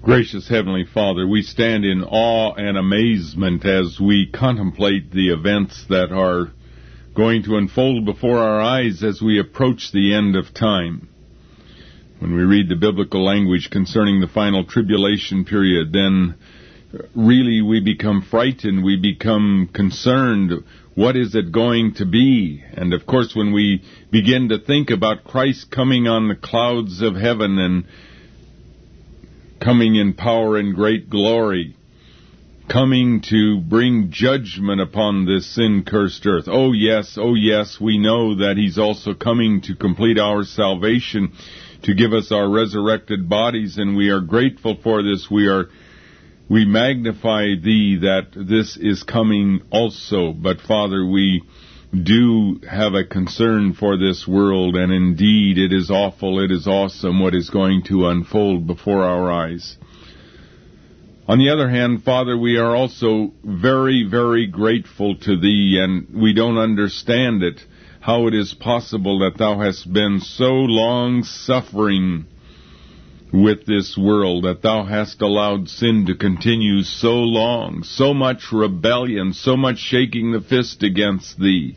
Gracious Heavenly Father, we stand in awe and amazement as we contemplate the events that are going to unfold before our eyes as we approach the end of time. When we read the biblical language concerning the final tribulation period, then really we become frightened, we become concerned. What is it going to be? And of course, when we begin to think about Christ coming on the clouds of heaven and coming in power and great glory, coming to bring judgment upon this sin-cursed earth. Oh yes, we know that He's also coming to complete our salvation, to give us our resurrected bodies, and we are grateful for this. We magnify Thee that this is coming also. But Father, we do have a concern for this world, and indeed it is awful, it is awesome what is going to unfold before our eyes. On the other hand, Father, we are also very, very grateful to Thee, and we don't understand it, how it is possible that Thou hast been so long suffering with this world, that Thou hast allowed sin to continue so long, so much rebellion, so much shaking the fist against Thee.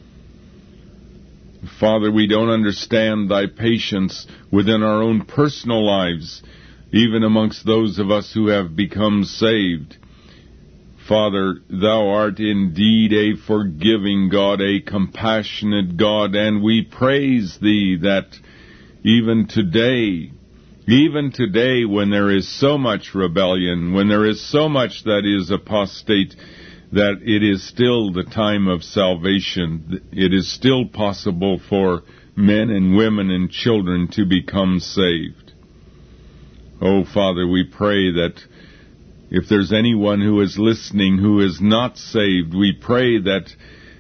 Father, we don't understand Thy patience within our own personal lives, even amongst those of us who have become saved. Father, Thou art indeed a forgiving God, a compassionate God, and we praise Thee that even today when there is so much rebellion, when there is so much that is apostate, that it is still the time of salvation. It is still possible for men and women and children to become saved. Oh, Father, we pray that if there's anyone who is listening who is not saved, we pray that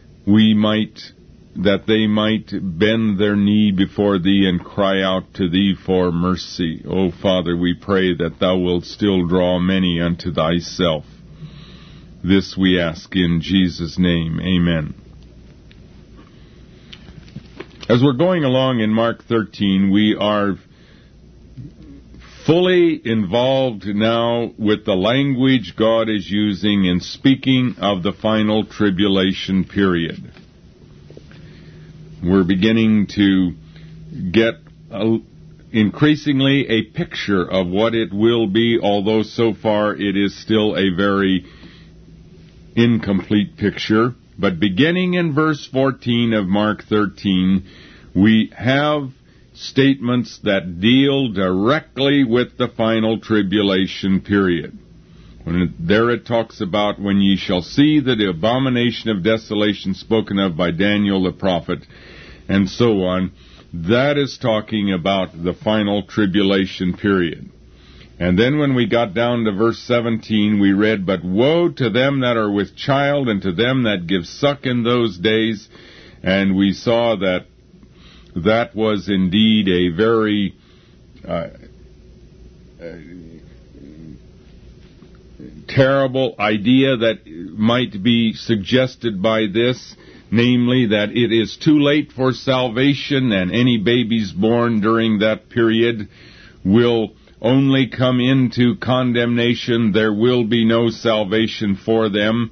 they might bend their knee before Thee and cry out to Thee for mercy. Oh, Father, we pray that Thou wilt still draw many unto Thyself. This we ask in Jesus' name. Amen. As we're going along in Mark 13, we are fully involved now with the language God is using in speaking of the final tribulation period. We're beginning to get increasingly a picture of what it will be, although so far it is still a very incomplete picture. But beginning in verse 14 of Mark 13, we have statements that deal directly with the final tribulation period. There it talks about, when ye shall see the abomination of desolation spoken of by Daniel the prophet, and so on. That is talking about the final tribulation period. And then when we got down to verse 17, we read, But woe to them that are with child, and to them that give suck in those days. And we saw that that was indeed a very terrible idea that might be suggested by this, namely that it is too late for salvation, and any babies born during that period will only come into condemnation. There will be no salvation for them.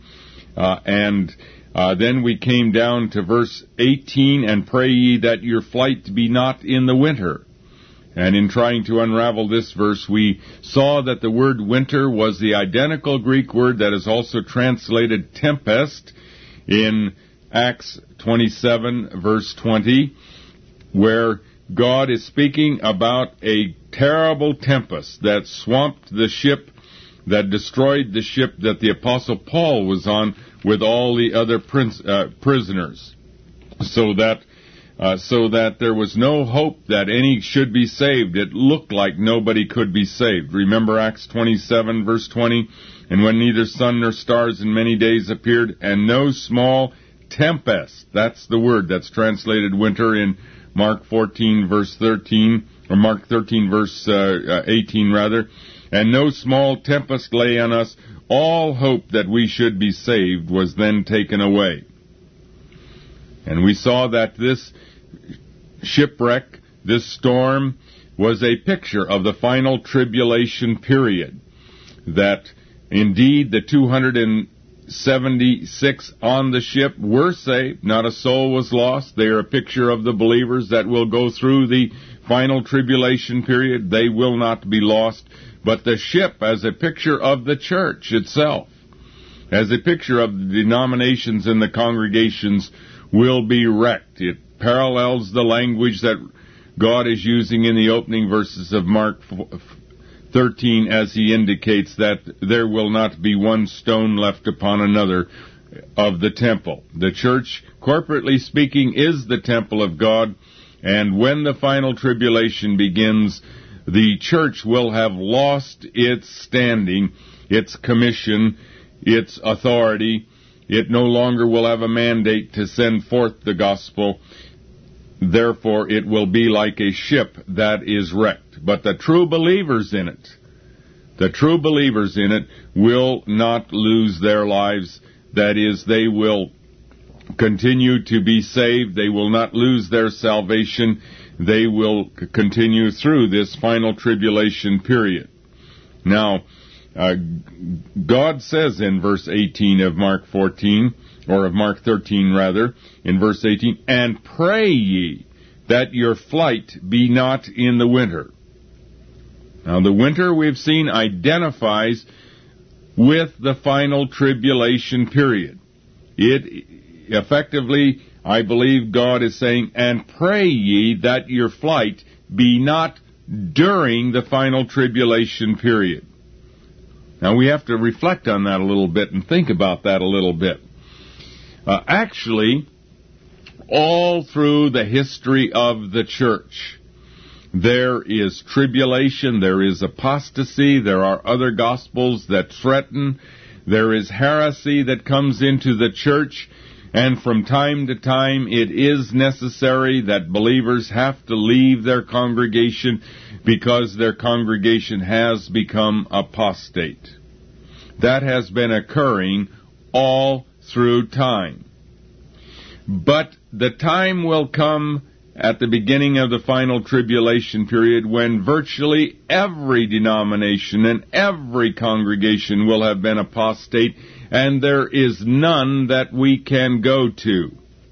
Then we came down to verse 18, And pray ye that your flight be not in the winter. And in trying to unravel this verse, we saw that the word winter was the identical Greek word that is also translated tempest in Acts 27, verse 20, where God is speaking about a terrible tempest that swamped the ship, that destroyed the ship that the Apostle Paul was on with all the other prisoners, so that there was no hope that any should be saved. It looked like nobody could be saved. Remember Acts 27, verse 20? And when neither sun nor stars in many days appeared, and no small tempest, that's the word that's translated winter in Mark 14, verse 13, or Mark 13, verse 18, rather. And no small tempest lay on us. All hope that we should be saved was then taken away. And we saw that this shipwreck, this storm, was a picture of the final tribulation period. That indeed the 276 on the ship were saved. Not a soul was lost. They are a picture of the believers that will go through the final tribulation period. They will not be lost. But the ship as a picture of the church itself, as a picture of the denominations and the congregations, will be wrecked. It parallels the language that God is using in the opening verses of Mark 13 as he indicates that there will not be one stone left upon another of the temple. The church, corporately speaking, is the temple of God, and when the final tribulation begins, the church will have lost its standing, its commission, its authority. It no longer will have a mandate to send forth the gospel. Therefore, it will be like a ship that is wrecked. But the true believers in it, will not lose their lives. That is, they will continue to be saved. They will not lose their salvation. They will continue through this final tribulation period. Now, God says in verse 18 of Mark 14, or of Mark 13 rather, in verse 18, "And pray ye that your flight be not in the winter." Now the winter we've seen identifies with the final tribulation period. It effectively, I believe God is saying, "And pray ye that your flight be not during the final tribulation period." Now we have to reflect on that a little bit and think about that a little bit. Actually, all through the history of the church, there is tribulation, there is apostasy, there are other gospels that threaten, there is heresy that comes into the church, and from time to time it is necessary that believers have to leave their congregation because their congregation has become apostate. That has been occurring all through time. But the time will come at the beginning of the final tribulation period when virtually every denomination and every congregation will have been apostate, and there is none that we can go to.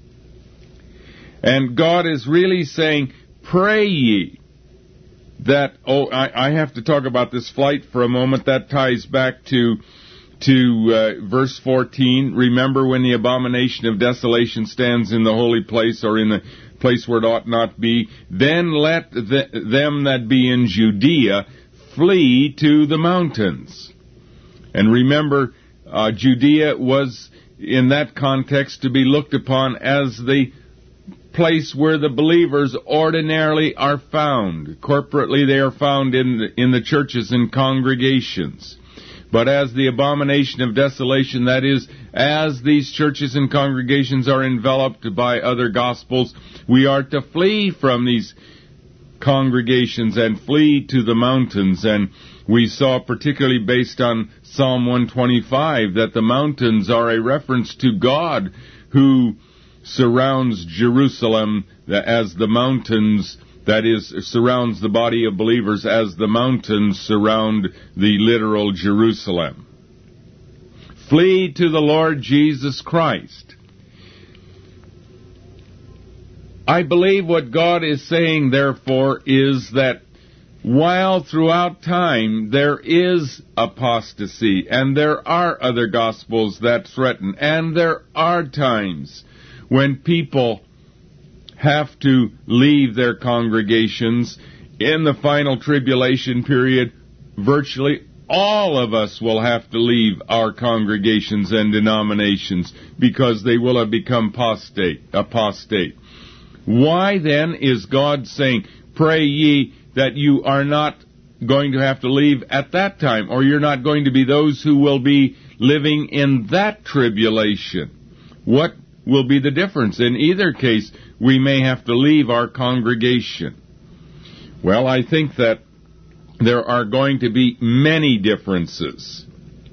And God is really saying, "Pray ye that..." I have to talk about this flight for a moment. That ties back to verse 14. "Remember when the abomination of desolation stands in the holy place, or in the place where it ought not be, then let them that be in Judea flee to the mountains." And remember, Judea was in that context to be looked upon as the place where the believers ordinarily are found. Corporately they are found in the churches and congregations. But as the abomination of desolation, that is, as these churches and congregations are enveloped by other gospels, we are to flee from these congregations and flee to the mountains. And we saw, particularly based on Psalm 125, that the mountains are a reference to God who surrounds Jerusalem as the mountains, that is, surrounds the body of believers as the mountains surround the literal Jerusalem. Flee to the Lord Jesus Christ. I believe what God is saying, therefore, is that while throughout time there is apostasy, and there are other gospels that threaten, and there are times when people have to leave their congregations, in the final tribulation period, virtually all of us will have to leave our congregations and denominations because they will have become apostate. Why then is God saying, "Pray ye that you are not going to have to leave at that time, or you're not going to be those who will be living in that tribulation"? What will be the difference? In either case, we may have to leave our congregation. Well, I think that there are going to be many differences.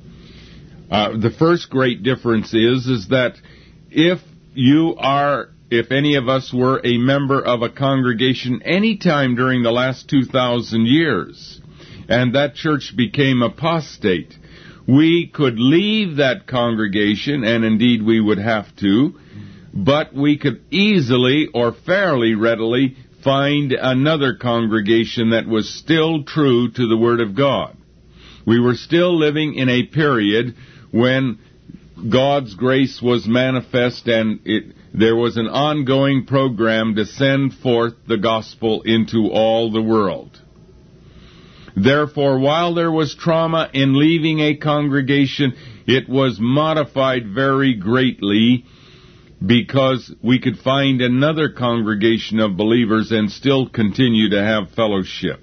The first great difference is that if if any of us were a member of a congregation any time during the last 2,000 years, and that church became apostate, we could leave that congregation, and indeed we would have to, but we could easily or fairly readily find another congregation that was still true to the Word of God. We were still living in a period when God's grace was manifest, and there was an ongoing program to send forth the gospel into all the world. Therefore, while there was trauma in leaving a congregation, it was modified very greatly because we could find another congregation of believers and still continue to have fellowship.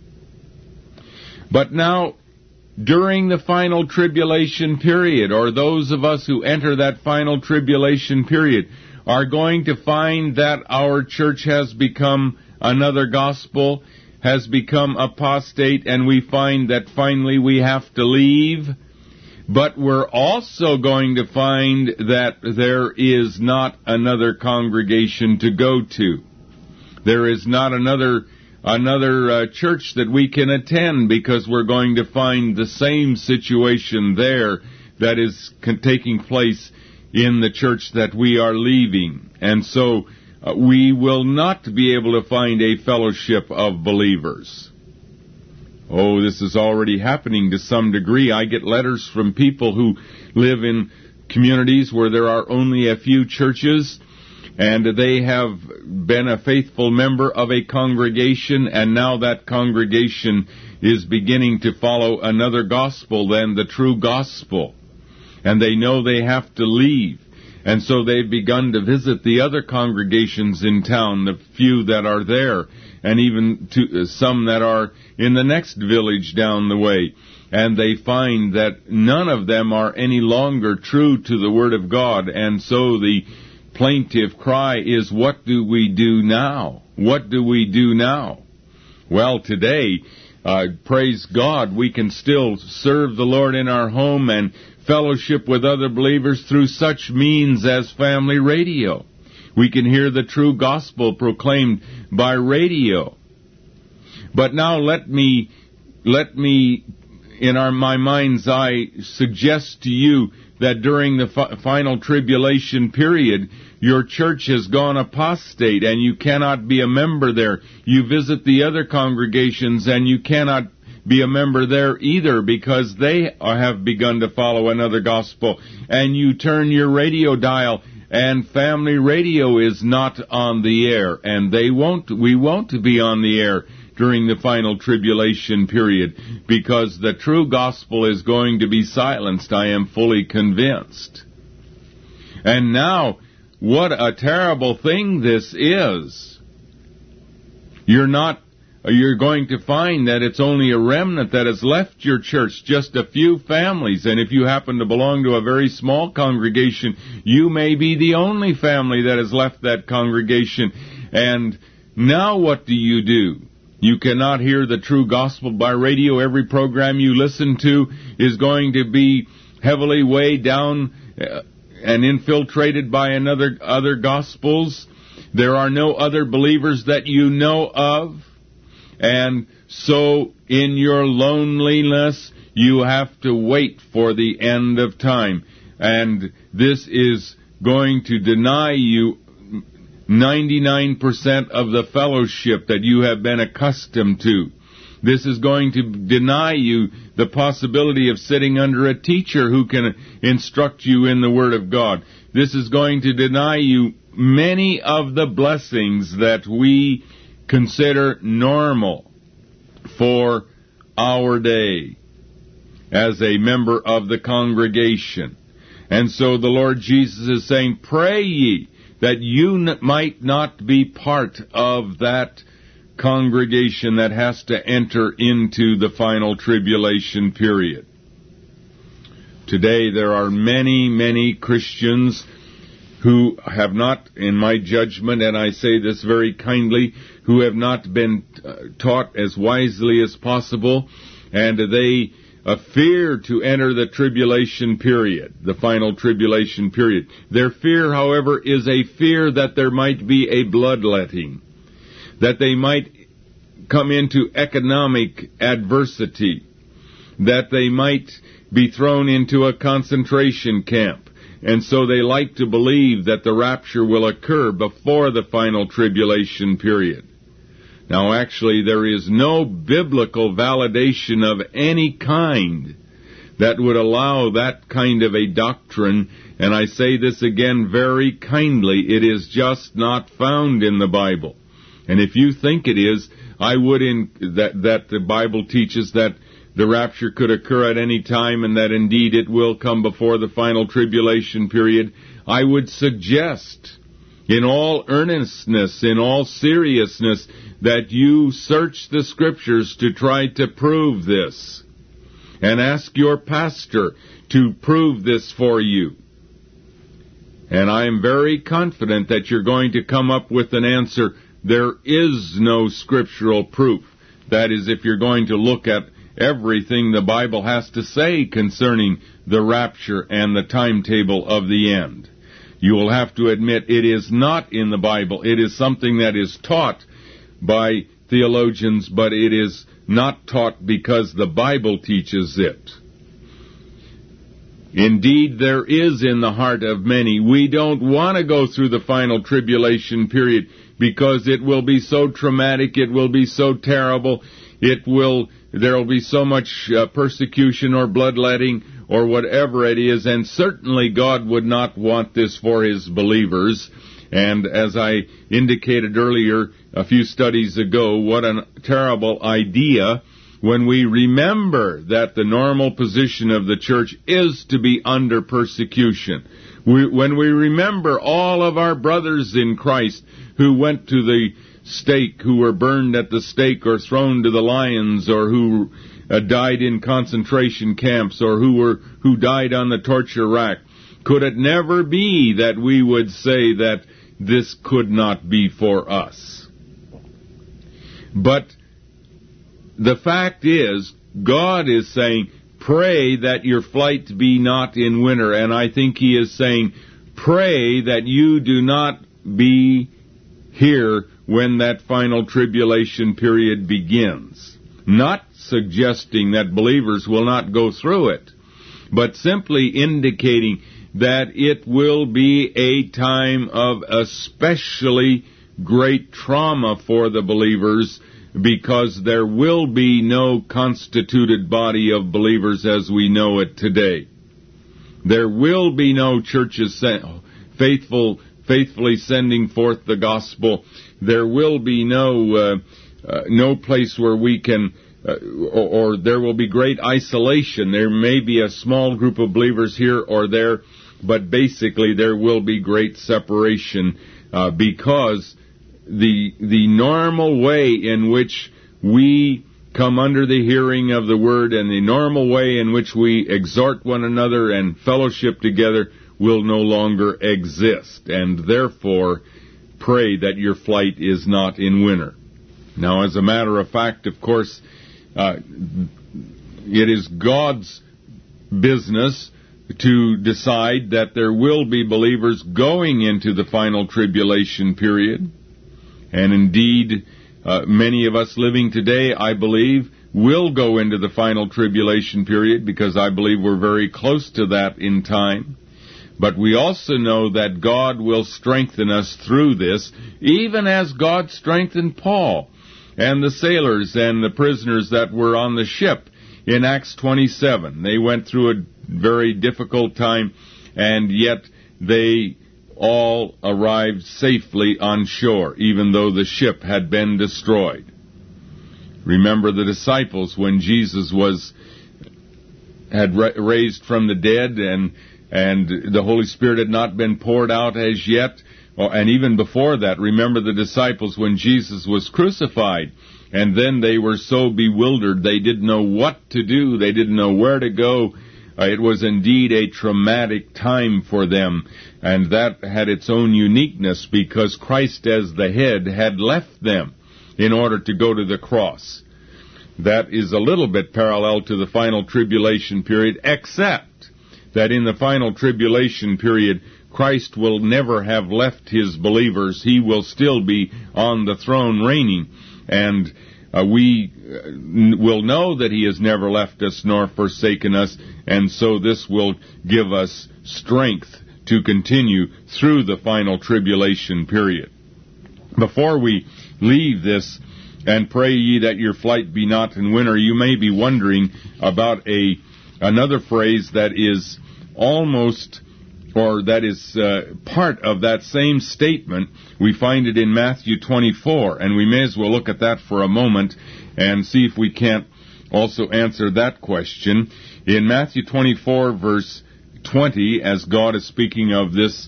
But now, during the final tribulation period, or those of us who enter that final tribulation period, are going to find that our church has become another gospel, has become apostate, and we find that finally we have to leave. But we're also going to find that there is not another congregation to go to. There is not another church that we can attend, because we're going to find the same situation there that is taking place in the church that we are leaving. And so we will not be able to find a fellowship of believers. Oh, this is already happening to some degree. I get letters from people who live in communities where there are only a few churches, and they have been a faithful member of a congregation, and now that congregation is beginning to follow another gospel than the true gospel. And they know they have to leave. And so they've begun to visit the other congregations in town, the few that are there, and even some that are in the next village down the way. And they find that none of them are any longer true to the Word of God. And so the plaintive cry is, what do we do now? What do we do now? Well, today, praise God, we can still serve the Lord in our home and fellowship with other believers through such means as family radio. We can hear the true gospel proclaimed by radio. But now let me in my mind's eye suggest to you that during the final tribulation period, your church has gone apostate and you cannot be a member there. You visit the other congregations and you cannot be a member there either, because they have begun to follow another gospel. And you turn your radio dial and family radio is not on the air, and we won't be on the air during the final tribulation period, because the true gospel is going to be silenced. I am fully convinced. And now, what a terrible thing this is. You're going to find that it's only a remnant that has left your church, just a few families. And if you happen to belong to a very small congregation, you may be the only family that has left that congregation. And now what do? You cannot hear the true gospel by radio. Every program you listen to is going to be heavily weighed down and infiltrated by other gospels. There are no other believers that you know of. And so, in your loneliness, you have to wait for the end of time. And this is going to deny you 99% of the fellowship that you have been accustomed to. This is going to deny you the possibility of sitting under a teacher who can instruct you in the Word of God. This is going to deny you many of the blessings that we consider normal for our day as a member of the congregation. And so the Lord Jesus is saying, pray ye that you might not be part of that congregation that has to enter into the final tribulation period. Today there are many, many Christians who have not, in my judgment, and I say this very kindly, who have not been taught as wisely as possible, and they a fear to enter the tribulation period, the final tribulation period. Their fear, however, is a fear that there might be a bloodletting, that they might come into economic adversity, that they might be thrown into a concentration camp. And so they like to believe that the rapture will occur before the final tribulation period. Now, actually, there is no biblical validation of any kind that would allow that kind of a doctrine, and I say this again very kindly, it is just not found in the Bible. And if you think it is, I would that the Bible teaches that the rapture could occur at any time and that indeed it will come before the final tribulation period, I would suggest in all earnestness, in all seriousness, that you search the Scriptures to try to prove this. And ask your pastor to prove this for you. And I am very confident that you're going to come up with an answer. There is no scriptural proof. That is, if you're going to look at everything the Bible has to say concerning the rapture and the timetable of the end. You will have to admit it is not in the Bible. It is something that is taught by theologians, but it is not taught because the Bible teaches it. Indeed, there is in the heart of many. We don't want to go through the final tribulation period because it will be so traumatic, it will be so terrible, there will be so much persecution or bloodletting or whatever it is, and certainly God would not want this for His believers. And as I indicated earlier, a few studies ago, what a terrible idea when we remember that the normal position of the church is to be under persecution. When we remember all of our brothers in Christ who went to the stake, who were burned at the stake or thrown to the lions, or who died in concentration camps, or who died on the torture rack, could it never be that we would say that this could not be for us? But the fact is, God is saying, pray that your flight be not in winter. And I think He is saying, pray that you do not be here when that final tribulation period begins. Not suggesting that believers will not go through it, but simply indicating that it will be a time of especially great trauma for the believers, because there will be no constituted body of believers as we know it today. There will be no churches faithfully sending forth the gospel. There will be no place where we can, or there will be great isolation. There may be a small group of believers here or there, but basically there will be great separation because the normal way in which we come under the hearing of the Word and the normal way in which we exhort one another and fellowship together will no longer exist. And therefore, pray that your flight is not in winter. Now, as a matter of fact, of course, it is God's business to decide that there will be believers going into the final tribulation period. And indeed, many of us living today, I believe, will go into the final tribulation period, because I believe we're very close to that in time. But we also know that God will strengthen us through this, even as God strengthened Paul and the sailors and the prisoners that were on the ship in Acts 27. They went through a very difficult time, and yet they all arrived safely on shore, even though the ship had been destroyed. Remember the disciples when Jesus had raised from the dead, and the Holy Spirit had not been poured out as yet. And even before that, remember the disciples when Jesus was crucified, and then they were so bewildered they didn't know what to do, they didn't know where to go. It was indeed a traumatic time for them, and that had its own uniqueness because Christ as the head had left them in order to go to the cross. that is a little bit parallel to the final tribulation period, except that in the final tribulation period, Christ will never have left his believers. He will still be on the throne reigning. And we will know that he has never left us nor forsaken us, and so this will give us strength to continue through the final tribulation period. Before we leave this, and pray ye that your flight be not in winter, you may be wondering about another phrase that is almost, or that is part of that same statement. We find it in Matthew 24, and we may as well look at that for a moment and see if we can't also answer that question. In Matthew 24, verse 20, as God is speaking of this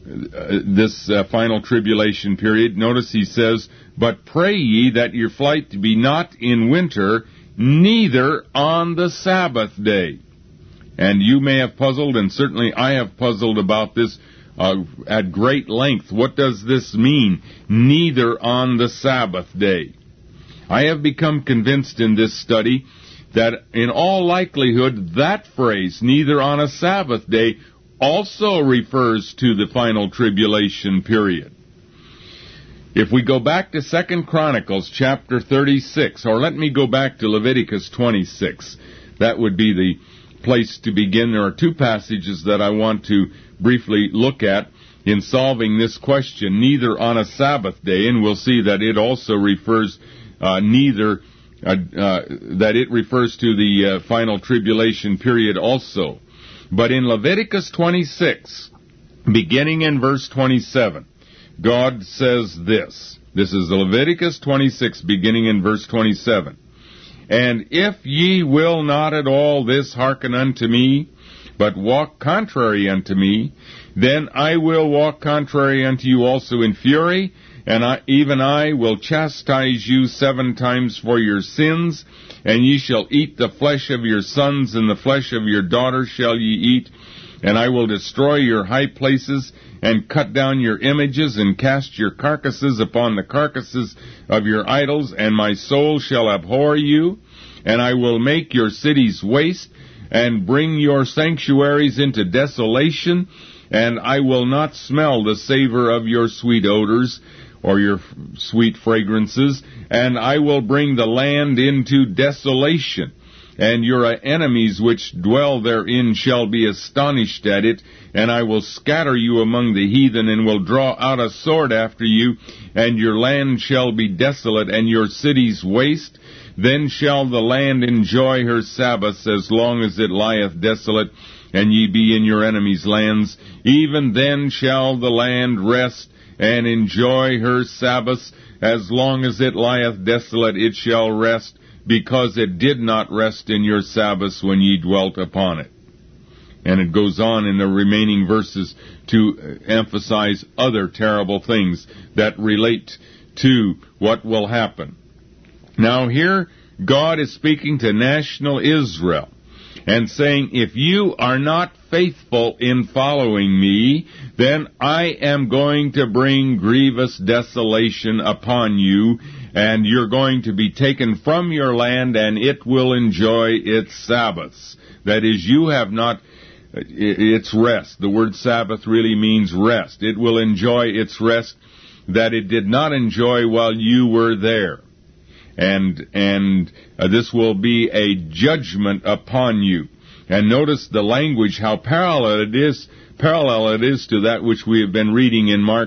final tribulation period, notice he says, "But pray ye that your flight be not in winter, neither on the Sabbath day." And you may have puzzled, and certainly I have puzzled about this at great length. What does this mean, neither on the Sabbath day? I have become convinced in this study that in all likelihood that phrase, neither on a Sabbath day, also refers to the final tribulation period. If we go back to 2 Chronicles chapter 36, or let me go back to Leviticus 26, that would be the place to begin. There are two passages that I want to briefly look at in solving this question, neither on a Sabbath day, and we'll see that it also refers that it refers to the final tribulation period also. But in Leviticus 26, beginning in verse 27, God says this. This is Leviticus 26, beginning in verse 27. "And if ye will not at all this hearken unto me, but walk contrary unto me, then I will walk contrary unto you also in fury, and even I will chastise you 7 times for your sins, and ye shall eat the flesh of your sons, and the flesh of your daughters shall ye eat, and I will destroy your high places, and cut down your images, and cast your carcasses upon the carcasses of your idols, and my soul shall abhor you, and I will make your cities waste, and bring your sanctuaries into desolation, and I will not smell the savor of your sweet odors, or your sweet fragrances, and I will bring the land into desolation, and your enemies which dwell therein shall be astonished at it, and I will scatter you among the heathen, and will draw out a sword after you, and your land shall be desolate, and your cities waste. Then shall the land enjoy her Sabbaths as long as it lieth desolate, and ye be in your enemies' lands. Even then shall the land rest, and enjoy her Sabbaths as long as it lieth desolate, it shall rest, because it did not rest in your Sabbaths when ye dwelt upon it. And it goes on in the remaining verses to emphasize other terrible things that relate to what will happen. Now here, God is speaking to national Israel and saying, if you are not faithful in following me, then I am going to bring grievous desolation upon you, and you're going to be taken from your land, and it will enjoy its Sabbaths. That is, you have not its rest. The word Sabbath really means rest. It will enjoy its rest that it did not enjoy while you were there. And this will be a judgment upon you. And notice the language, how parallel it is to that which we have been reading in Mark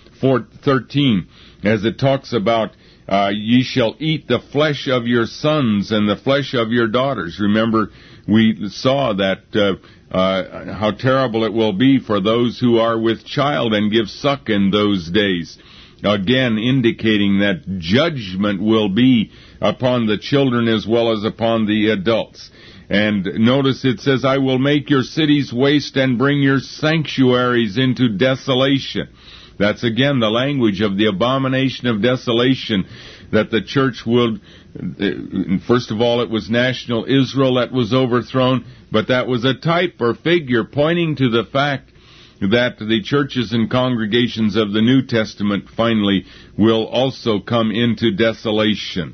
4:13, as it talks about, ye shall eat the flesh of your sons and the flesh of your daughters. Remember, we saw that how terrible it will be for those who are with child and give suck in those days. Again, indicating that judgment will be upon the children as well as upon the adults. And notice it says, I will make your cities waste and bring your sanctuaries into desolation. That's again the language of the abomination of desolation that the church would, first of all, it was national Israel that was overthrown, but that was a type or figure pointing to the fact that the churches and congregations of the New Testament finally will also come into desolation.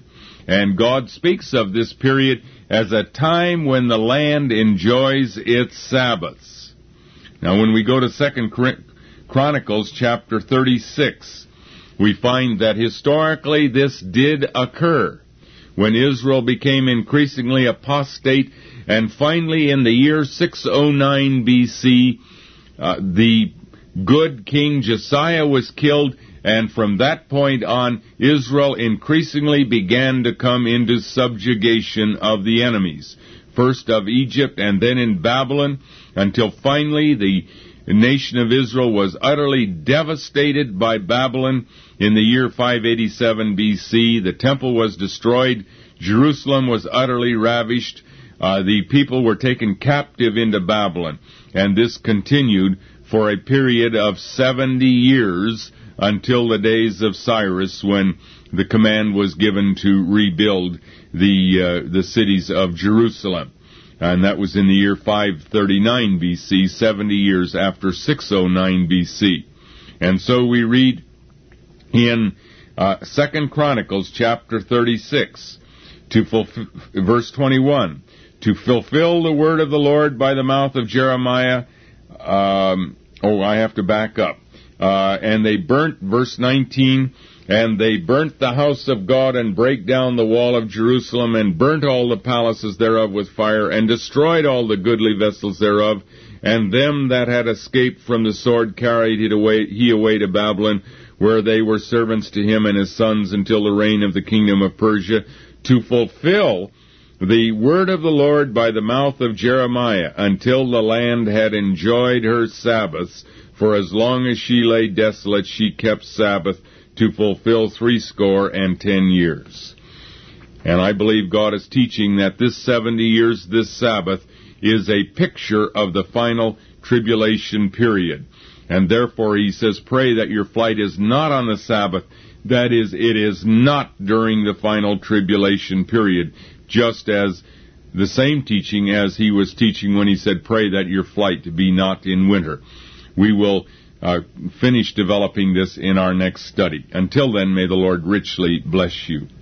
And God speaks of this period as a time when the land enjoys its Sabbaths. Now, when we go to 2 Chronicles chapter 36, we find that historically this did occur when Israel became increasingly apostate, and finally in the year 609 BC, the good King Josiah was killed, and from that point on, Israel increasingly began to come into subjugation of the enemies, first of Egypt and then in Babylon, until finally the nation of Israel was utterly devastated by Babylon in the year 587 BC. The temple was destroyed. Jerusalem was utterly ravished. The people were taken captive into Babylon. And this continued for a period of 70 years until the days of Cyrus, when the command was given to rebuild the cities of Jerusalem. And that was in the year 539 BC, 70 years after 609 BC. And so we read in 2 Chronicles chapter 36, verse 21, to fulfill the word of the Lord by the mouth of Jeremiah. I have to back up. And they burnt, verse 19, and they burnt the house of God, and brake down the wall of Jerusalem, and burnt all the palaces thereof with fire, and destroyed all the goodly vessels thereof, and them that had escaped from the sword carried he away to Babylon, where they were servants to him and his sons until the reign of the kingdom of Persia, to fulfill the word of the Lord by the mouth of Jeremiah, until the land had enjoyed her Sabbaths. For as long as she lay desolate, she kept Sabbath, to fulfill 70 years. And I believe God is teaching that this 70 years, this Sabbath, is a picture of the final tribulation period. And therefore, he says, pray that your flight is not on the Sabbath. That is, it is not during the final tribulation period, just as the same teaching as he was teaching when he said, pray that your flight be not in winter. We will finish developing this in our next study. Until then, may the Lord richly bless you.